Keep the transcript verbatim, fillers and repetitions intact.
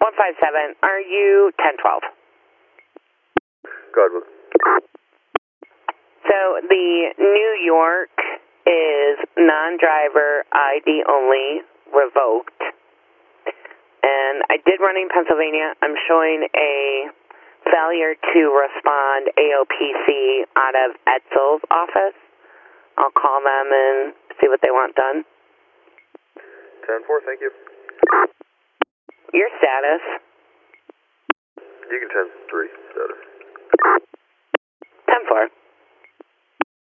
one five seven, are you ten twelve? Go ahead, Luke. So the New York is non-driver I D only, revoked. And I did run in Pennsylvania. I'm showing a failure to respond A O P C out of Edsall's office. I'll call them and see what they want done. ten four, thank you. Your status? You can ten three status.